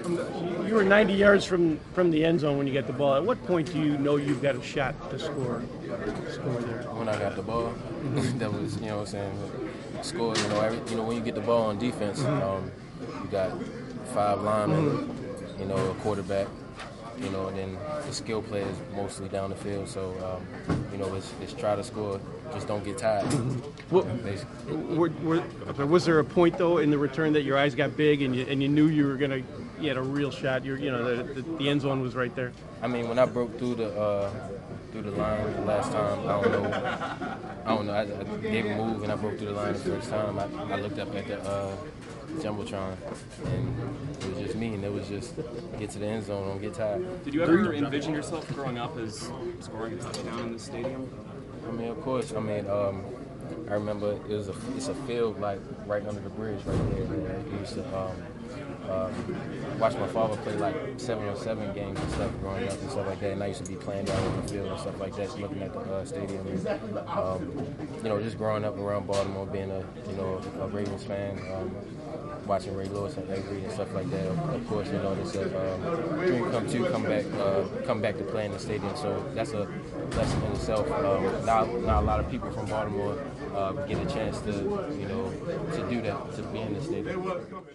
You were 90 yards from the end zone when you get the ball. At what point do you know you've got a shot to score there? When I got the ball, that was, you know what I'm saying, score, when you get the ball on defense, you got 5 linemen, a quarterback, and then the skill players mostly down the field. So, it's try to score, just don't get tired. Basically. Was there a point though in the return that your eyes got big and you knew you had a real shot? The end zone was right there. I mean, when I broke through the line the last time, I don't know. I gave a move and I broke through the line the first time. I looked up at the Jumbotron, and it was just me, and it was just get to the end zone, don't get tired. Did you ever envision yourself growing up as scoring a touchdown in this stadium? I mean, of course. I mean, I remember it's a field like right under the bridge right there. We used to watch my father play like 7-on-7 games and stuff growing up and stuff like that. And I used to be playing down on the field and stuff like that, looking at the stadium. And, just growing up around Baltimore, being a Ravens fan, watching Ray Lewis and Avery and stuff like that. Of course, it's a dream come true, come back to play in the stadium. So that's a lesson in itself. Not a lot of people from Baltimore get a chance to do that, to be in the stadium.